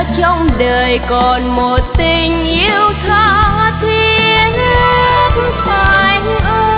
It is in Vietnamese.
trong đời còn một tình yêu tha thiết. Anh ơi